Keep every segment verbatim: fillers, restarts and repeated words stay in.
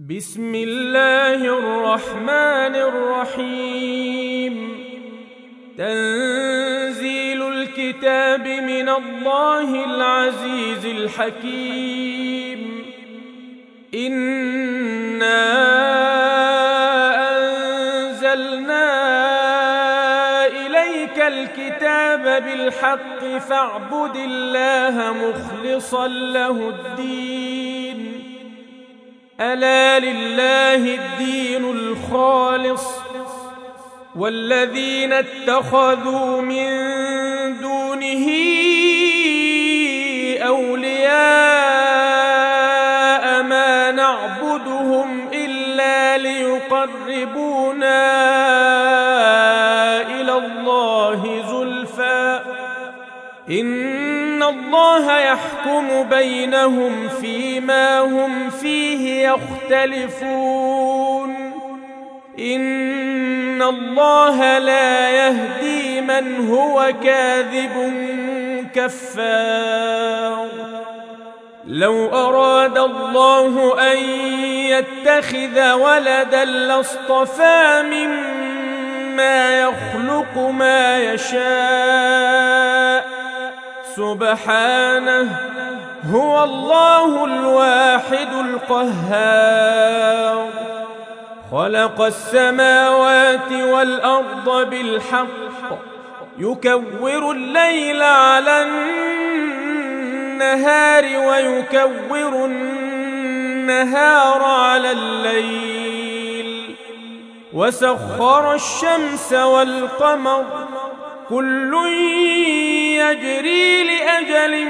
بسم الله الرحمن الرحيم. تنزيل الكتاب من الله العزيز الحكيم. إنا أنزلنا إليك الكتاب بالحق فاعبد الله مخلصا له الدين. ألا لله الدين الخالص والذين اتخذوا من دونه أولياء ما نعبدهم إلا ليقربونا إلى الله زلفى إن الله يحكم بينهم فيما هم فيه يختلفون. إن الله لا يهدي من هو كاذب كفار. لو أراد الله أن يتخذ ولدا لاصطفى مما يخلق ما يشاء سبحانه هو الله الواحد القهار. خلق السماوات والأرض بالحق يكور الليل على النهار ويكور النهار على الليل وسخر الشمس والقمر كل يجري لأجل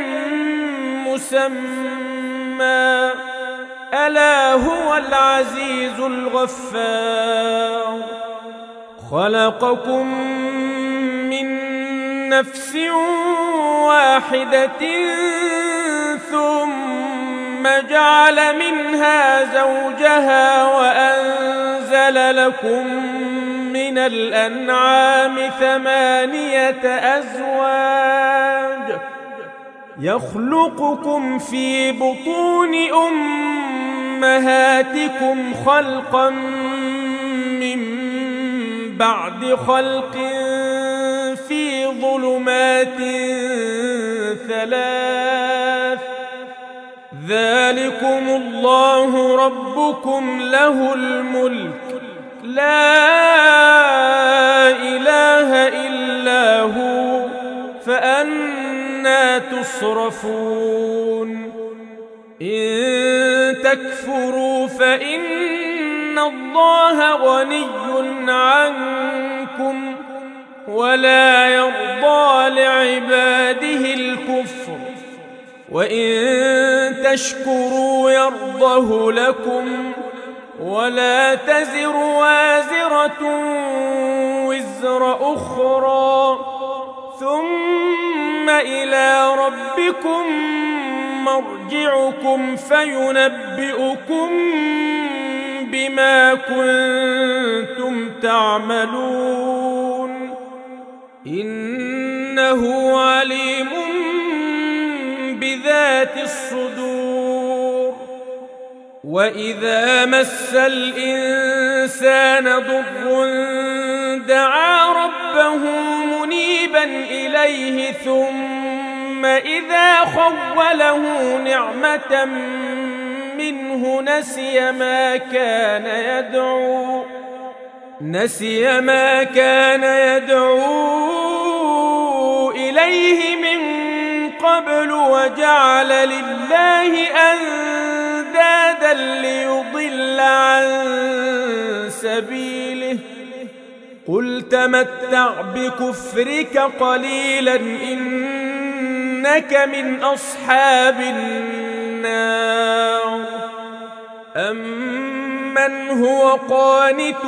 مسمى ألا هو العزيز الغفار. خلقكم من نفس واحدة ثم جعل منها زوجها وأنزل لكم من الأنعام ثمانية أزواج يخلقكم في بطون أمهاتكم خلقا من بعد خلق في ظلمات ثلاث ذلكم الله ربكم له الملك لا إله إلا هو فأنى تصرفون. إن تكفروا فإن الله غني عنكم ولا يرضى لعباده الكفر وإن تشكروا يرضه لكم ولا تزر وازرة وزر أخرى ثم إلى ربكم مرجعكم فينبئكم بما كنتم تعملون. إنه عليم بذات الصدور. وإذا مس الإنسان ضر دعا ربه منيبا إليه ثم إذا خوله نعمة منه نسي ما كان يدعو نسي ما كان يدعو إليه من قبل وجعل لله أندادا ليضل عن سبيله. قل تمتع بكفرك قليلا إنك من أصحاب النار. أمن هو قانت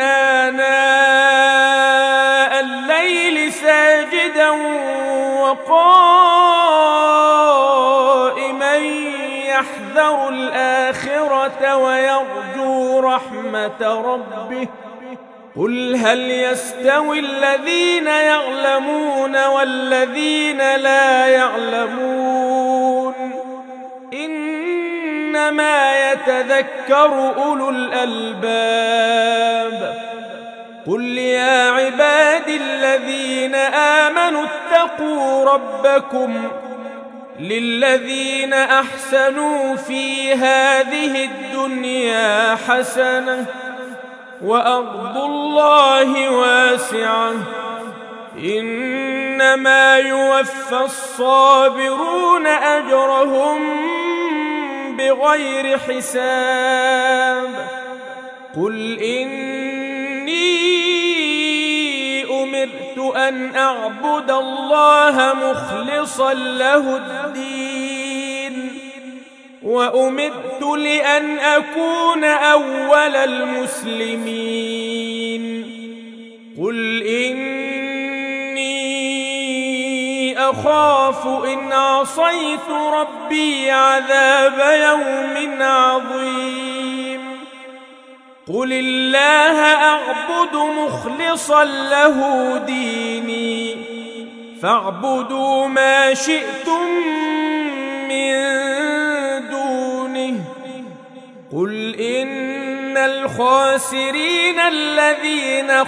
آناء الليل ساجدا وقائما يحذر الآخرة ويرجو رحمة ربه قل هل يستوي الذين يعلمون والذين لا يعلمون إنما يتذكر أولو الألباب قل يا عبادي الذين آمنوا اتقوا ربكم للذين أحسنوا في هذه الدنيا حسنة وأرض الله واسعة إنما يوفى الصابرون أجرهم بغير حساب قل إني أمرت أن أعبد الله مخلصا له الدين وأمرت لأن أكون أول المسلمين قل إني أخاف إن عصيت ربي عذاب يوم عظيم قل الله أعبد مخلصا له ديني فاعبدوا ما شئتم من دونه قل إن الخاسرين الذين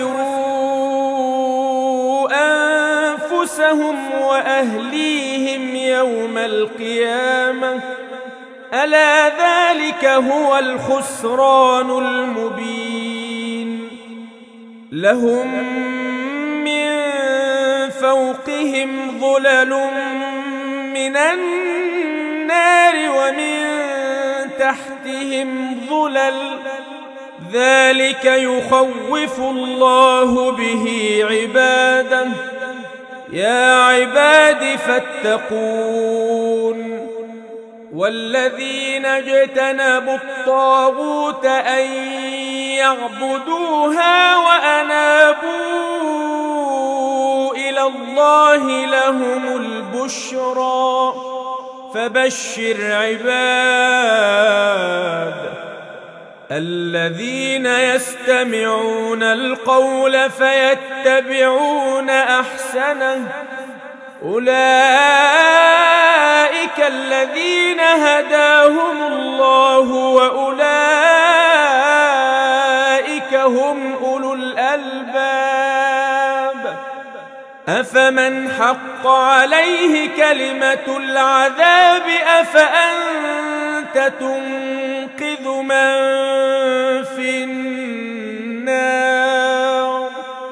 خسروا أنفسهم وأهليهم يوم القيامة ألا ذلك هو الخسران المبين لهم من فوقهم ظلل من النار ومن تحتهم ظلل ذلك يخوف الله به عباده يا عباد فاتقون والذين اجتنبوا الطاغوت أن يعبدوها وأنابوا إلى الله لهم البشرى فبشر عباد الذين يستمعون القول فيتبعون أحسنه أولئك الذين هداهم الله وأولئك هم أولو الألباب أفمن حق عليه كلمة العذاب أفأنت تنقذ من في النار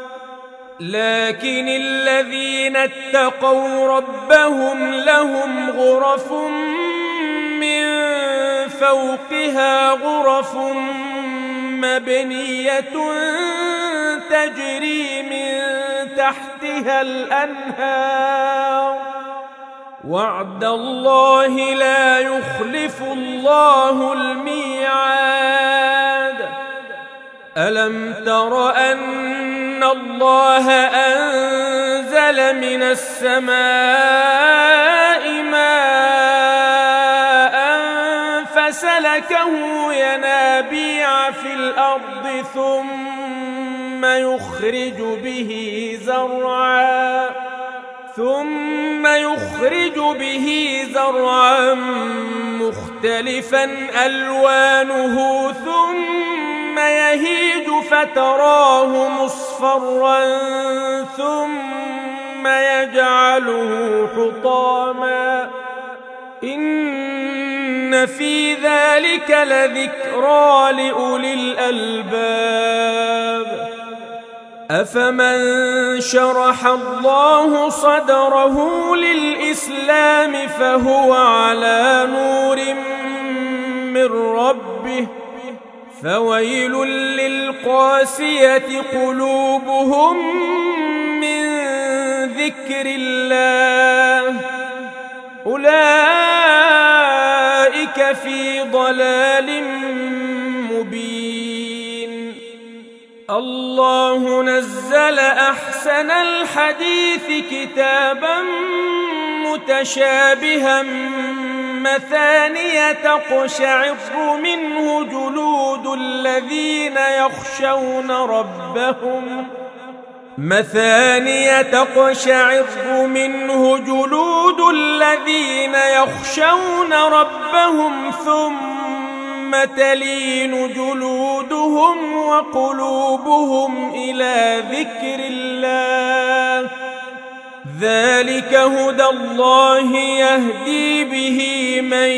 لكن الذين اتقوا ربهم لهم غرف من فوقها غرف مبنية تجري من تحتها الأنهار وعد الله لا يخلف الله الميعاد ألم تر أن الله أنزل من السماء ماء فسلكه ينابيع في الأرض ثم يخرج به زرعا ثم يخرج به زرعا مختلفا ألوانه ثم يهيج فتراه مصفرا ثم يجعله حطاما إن في ذلك لذكرى لأولي الألباب أفمن شرح الله صدره للإسلام فهو على نور من ربه فويل للقاسية قلوبهم من ذكر الله أولئك في ضلال مبين الله نزل أحسن الحديث كتابا متشابها مثانية تقشعر منه جلود الذين يخشون ربهم مثانية تقشعر منه جلود الذين يخشون ربهم ثم تلين جلودهم وقلوبهم إلى ذكر الله ذلك هدى الله يهدي به من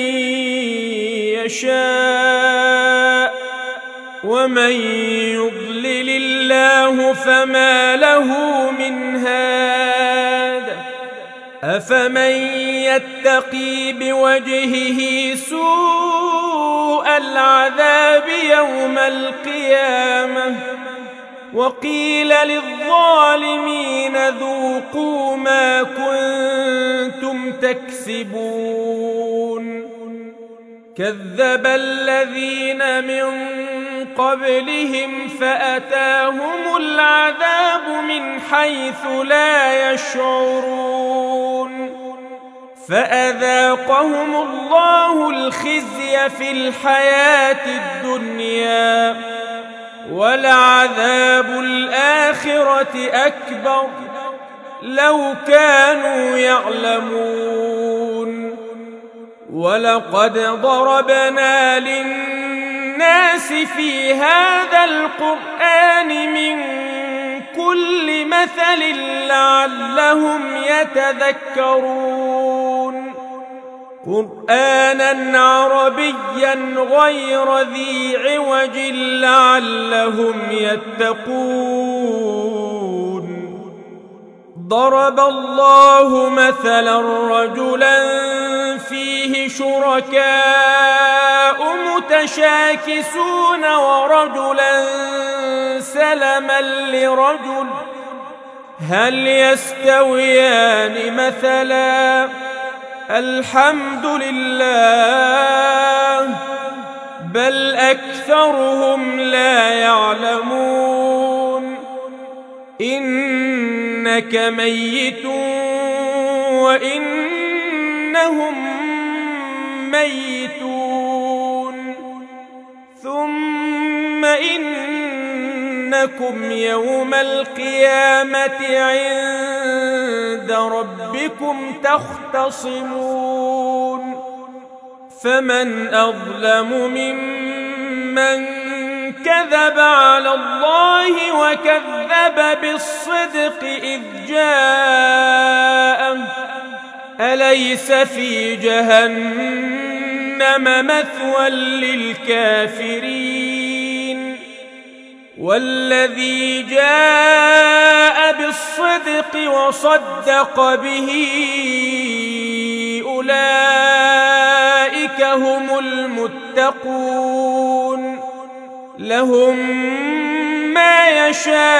يشاء ومن يضلل الله فما له من هاد أفمن يتقي بوجهه سوء العذاب يوم القيامة وقيل للظالمين ذوقوا ما كنتم تكسبون كذب الذين من قبلهم فأتاهم العذاب من حيث لا يشعرون فأذاقهم الله الخزي في الحياة الدنيا ولعذاب الآخرة أكبر لو كانوا يعلمون ولقد ضربنا للناس في هذا القرآن من كل مثل لعلهم يتذكرون قرآنا عربيا غير ذي عوج لعلهم يتقون ضرب الله مثلا رجلا فيه شركاء متشاكسون ورجلا سلما لرجل هل يستويان مثلا الحمد لله بل أكثرهم لا يعلمون إنك ميت وإنهم ميتون ثم إنكم يوم القيامة عند ربكم تختصمون فمن أظلم ممن كذب على الله وكذب بالصدق إذ جاءه أليس في جهنم مثوى للكافرين والذي جاء بالصدق وصدق به أولئك هم المتقون لهم ما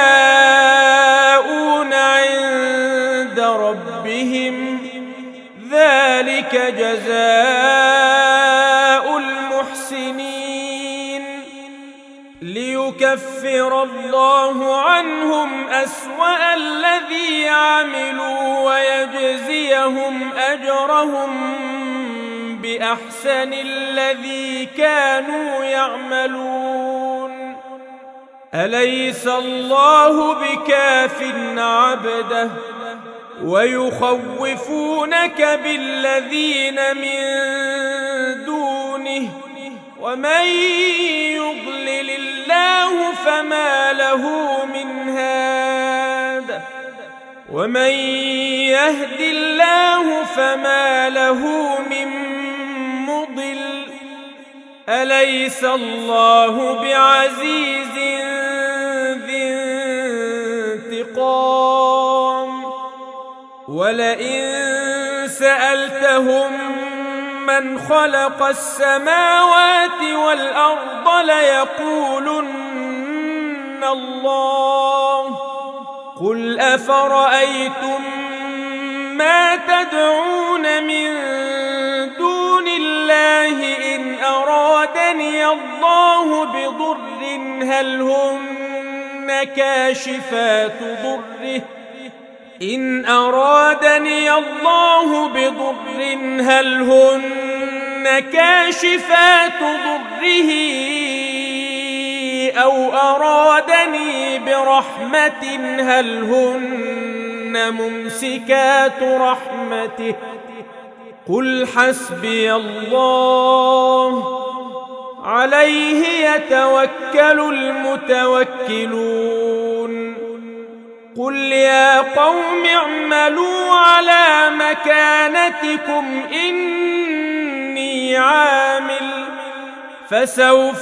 يشاءون عند ربهم ذلك جزاء المحسنين ليكفر الله عنهم أسوأ الذي عملوا ويجزيهم أجرهم بأحسن الذي كانوا يعملون أليس الله بكاف عبده ويخوفونك بالذين من دونه ومن يضلل الله فما له من هاد ومن يهد الله فما له من مضل أليس الله بعزيز ذي انتقام ولئن سألتهم من خلق السماوات والأرض ليقولن الله قل أفرأيتم ما تدعون من دون الله إن أرادني الله بضر هل هن كاشفات ضره إن أرادني الله بضر هل هن كاشفات ضره أو أرادني برحمة هل هن ممسكات رحمته قل حسبي الله عليه يتوكل المتوكلون قل يا قوم اعملوا على مكانتكم إني عامل فسوف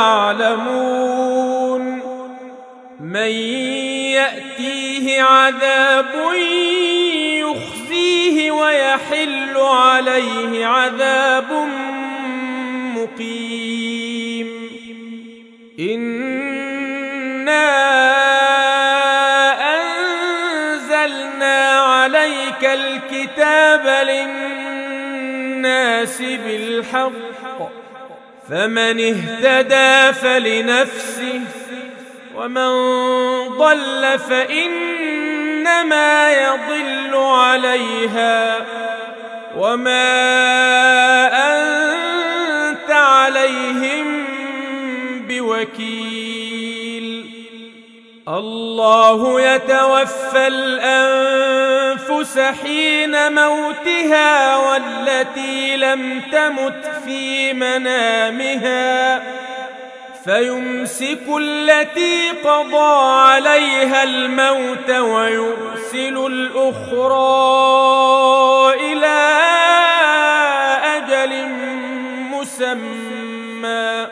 تعلمون من يأتيه عذاب يخزيه ويحل عليه عذاب مقيم إنا أنزلنا عليك الكتاب للناس بالحق فمن اهتدى فلنفسه ومن ضل فإنما يضل عليها وما أنت عليهم بوكيل الله يتوفى الأنفس حين موتها والتي لم تمت في منامها فيمسك التي قضى عليها الموت ويرسل الأخرى إلى أجل مسمى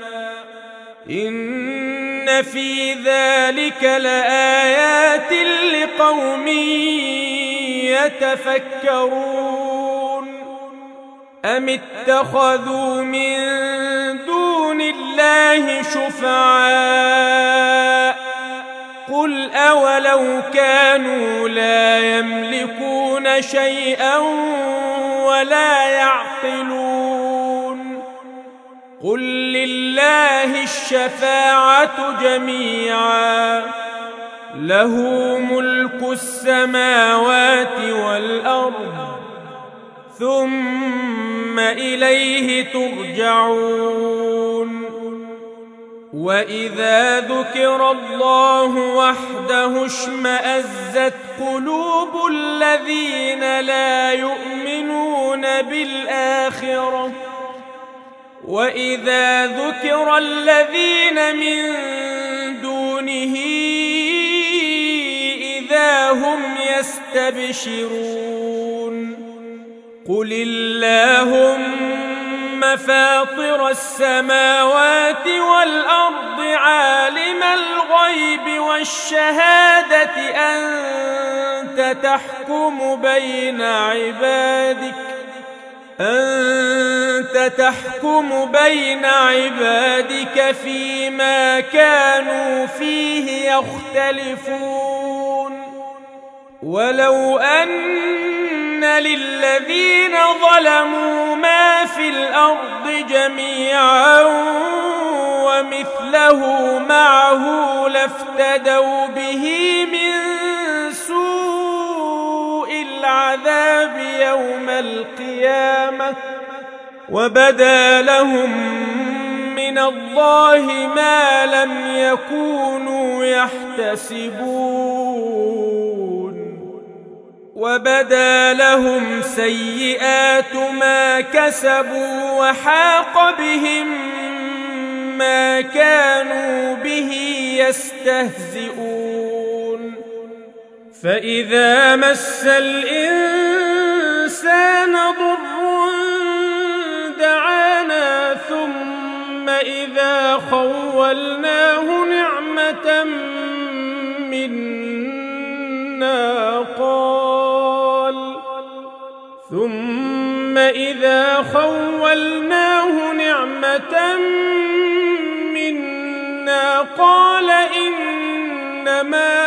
إن في ذلك لآيات لقوم يتفكرون أم اتخذوا من دون الله شفعاء قل أولو كانوا لا يملكون شيئا ولا يعقلون قل لله الشفاعة جميعا له ملك السماوات والأرض ثم إليه ترجعون وإذا ذكر الله وحده اشمأزت قلوب الذين لا يؤمنون بالآخرة وإذا ذكر الذين من دونه إذا هم يستبشرون قل اللهم فاطر السماوات والأرض عالم الغيب والشهادة أنت تحكم بين عبادك أنت تحكم بين عبادك فيما كانوا فيه يختلفون ولو أن للذين ظلموا ما في الأرض جميعا ومثله معه لافتدوا به من سوء العذاب يوم القيامة وبدا لهم من الله ما لم يكونوا يحتسبون وبدا لهم سيئات ما كسبوا وحاق بهم ما كانوا به يستهزئون فإذا مس الإنسان ضر دعانا ثم إذا خولناه نعمة منا قال ثم إذا خولناه نعمة منا قال إنما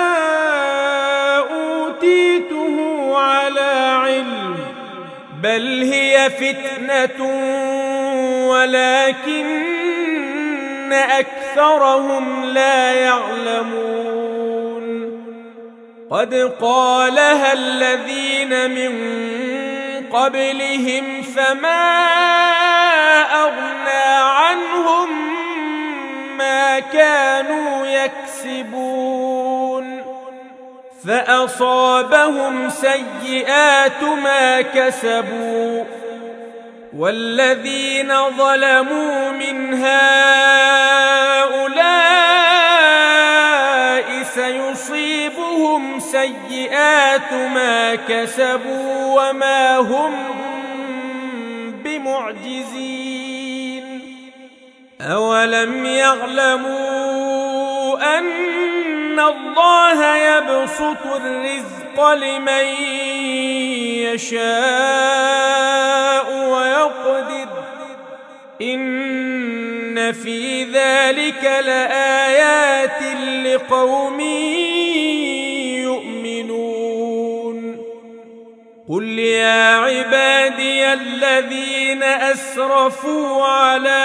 أوتيته على علم بل هي فتنة ولكن أكثرهم لا يعلمون قد قالها الذين من قبلهم فما أغنى عنهم ما كانوا يكسبون فأصابهم سيئات ما كسبوا والذين ظلموا من هؤلاء سيصيبهم سيئات ما كسبوا وما هم بمعجزين أولم يعلموا أن الله يبسط الرزق لمن يشاء ويقدر إن في ذلك لآيات لقوم يؤمنون قل يا عبادي الذين أسرفوا على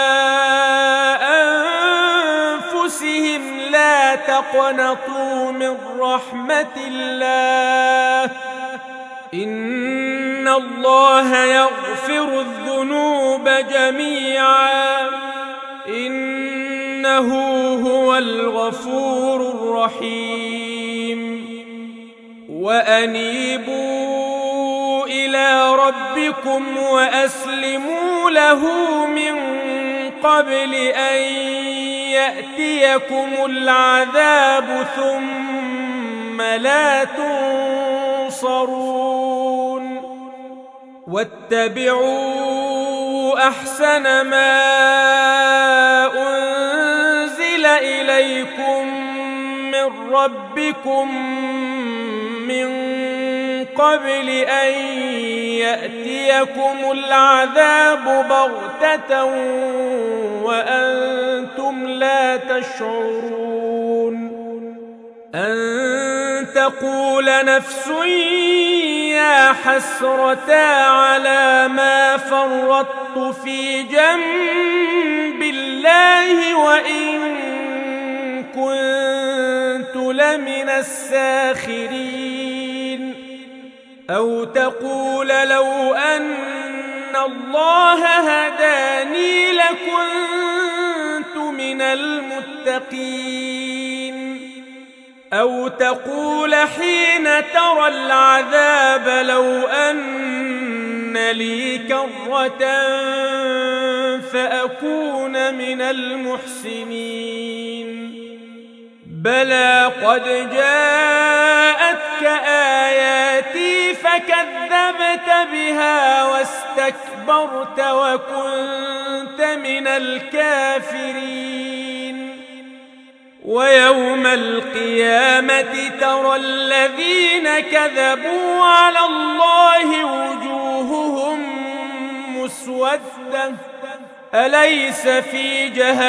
أنفسهم لا تقنطوا من رحمة الله إن الله يغفر الذنوب جميعا إنه هو الغفور الرحيم وأنيبوا إلى ربكم وأسلموا له من قبل أن يأتيكم العذاب ثم لا تنصرون واتبعوا أحسن ما أنزل إليكم من ربكم من قبل أن يأتيكم العذاب بغتة وأنتم لا تشعرون أن تقول نفس يا حسرتا على ما فرطت في جنب الله وإن كنت لمن الساخرين أو تقول لو أن الله هداني لكنت من المتقين أو تقول حين ترى العذاب لو أن لي كرة فأكون من المحسنين بلى قد جاءتك آياتي فكذبت بها واستكبرت وكنت من الكافرين ويوم القيامة ترى الذين كذبوا على الله وجوههم مسودة أليس في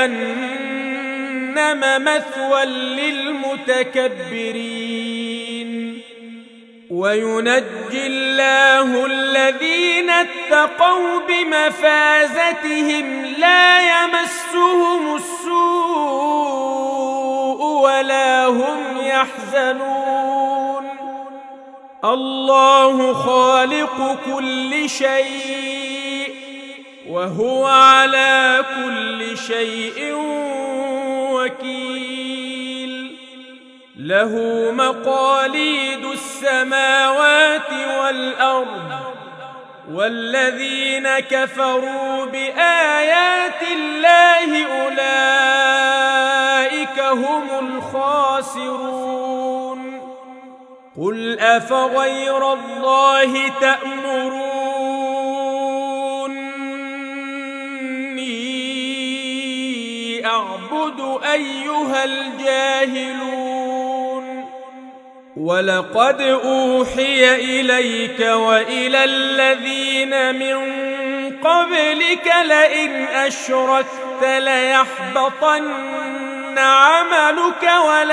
جهنم مثوى للمتكبرين وينجي الله الذين اتقوا بمفازتهم لا يمسهم السوء ولا هم يحزنون الله خالق كل شيء وهو على كل شيء وكيل له مقاليد السماوات والأرض والذين كفروا بآيات الله أولئك هم الخاسرون قل أفغير الله تأمروني أعبد أيها الجاهلون ولقد أوحي إليك وإلى الذين من قبلك لئن أشركت ليحبطن عملك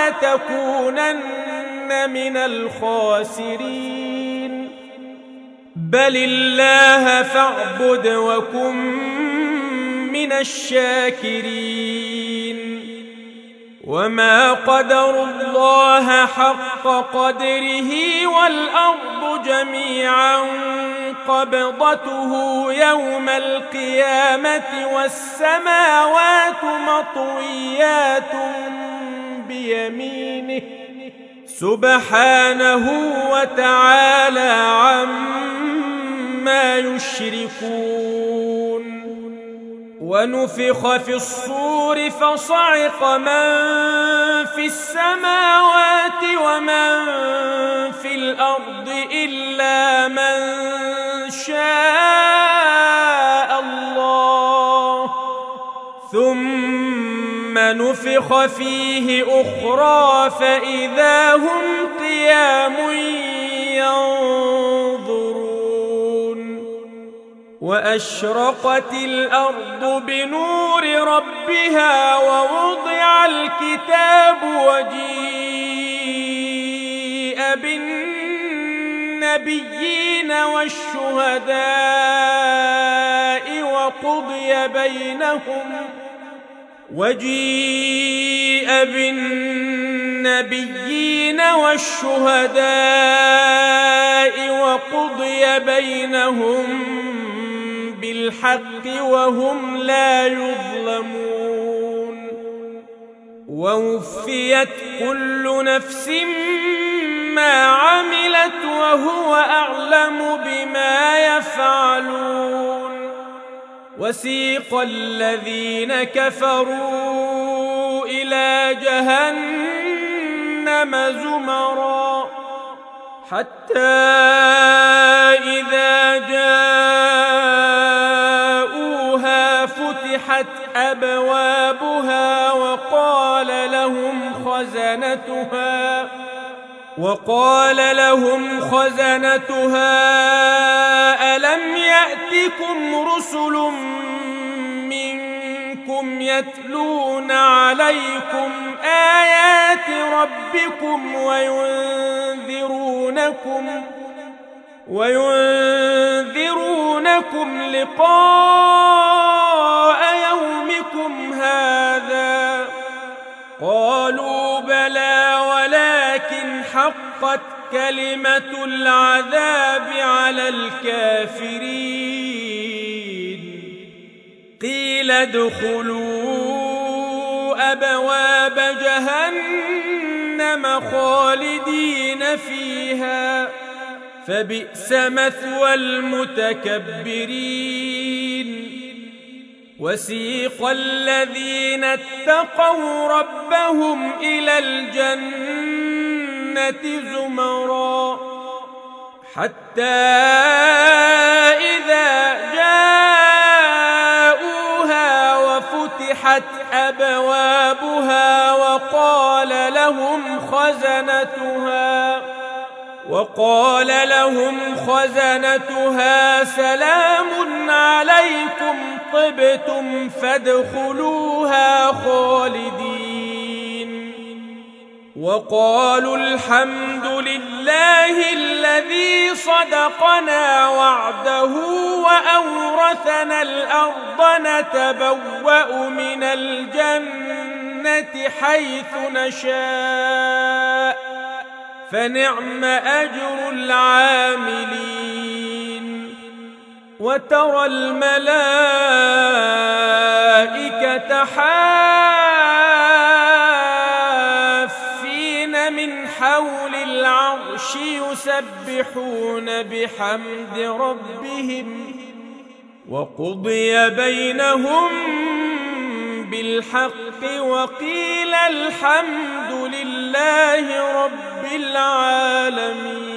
ولتكونن من الخاسرين بل الله فاعبد وكن من الشاكرين وما قدروا الله حق قدره والأرض جميعا قبضته يوم القيامة والسماوات مطويات بيمينه سبحانه وتعالى عما يشركون. ونفخ في الصور فصعق من في السماوات ومن في الأرض إلا من شاء الله ثم نفخ فيه أخرى فإذا هم قيام ينظرون. وأشرقت الأرض بنور ربها ووضع الكتاب وجيء بالنبيين والشهداء وقضي بينهم وجيء بالنبيين والشهداء وقضي بينهم بالحق وهم لا يظلمون. ووفيت كل نفس ما عملت وهو أعلم بما يفعلون. وسيق الذين كفروا إلى جهنم زمرا حتى إذا جاءوها فتحت أبوابها وقال لهم خزنتها وقال لهم خزنتها ألم يأتكم رسل منكم يتلون عليكم آيات ربكم وينذرونكم وينذرونكم لقاء يومكم هذا قالوا بلى ولكن حقت كلمة العذاب على الكافرين. قيل ادخلوا أبواب جهنم خالدين فيها فبئس مثوى المتكبرين. وسيق الذين اتقوا ربهم إلى الجنة زمرا حتى إذا جاءوها وفتحت أبوابها وقال لهم خزنتها وقال لهم خزنتها سلام عليكم طبتم فادخلوها خالدين. وقالوا الحمد لله الذي صدقنا وعده وأورثنا الأرض نتبوأ من الجنة حيث نشاء فنعم أجر العاملين. وترى الملائكة حافين من حول العرش يسبحون بحمد ربهم وقضي بينهم بالحق وقيل الحمد لله رب العالمين.